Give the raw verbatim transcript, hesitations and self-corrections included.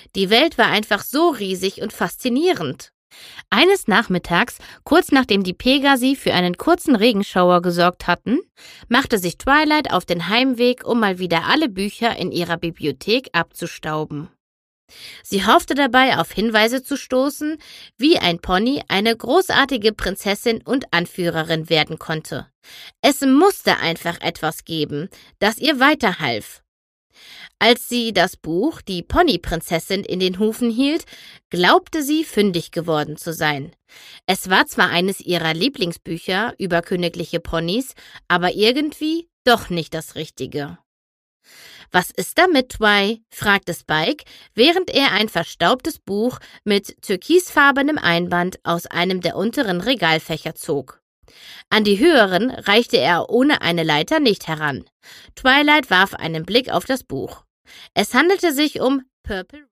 Die Welt war einfach so riesig und faszinierend. Eines Nachmittags, kurz nachdem die Pegasi für einen kurzen Regenschauer gesorgt hatten, machte sich Twilight auf den Heimweg, um mal wieder alle Bücher in ihrer Bibliothek abzustauben. Sie hoffte dabei, auf Hinweise zu stoßen, wie ein Pony eine großartige Prinzessin und Anführerin werden konnte. Es musste einfach etwas geben, das ihr weiterhalf. Als sie das Buch »Die Ponyprinzessin« in den Hufen hielt, glaubte sie, fündig geworden zu sein. Es war zwar eines ihrer Lieblingsbücher über königliche Ponys, aber irgendwie doch nicht das Richtige. »Was ist damit, Twi?« fragte Spike, während er ein verstaubtes Buch mit türkisfarbenem Einband aus einem der unteren Regalfächer zog. An die höheren reichte er ohne eine Leiter nicht heran. Twilight warf einen Blick auf das Buch. Es handelte sich um Purple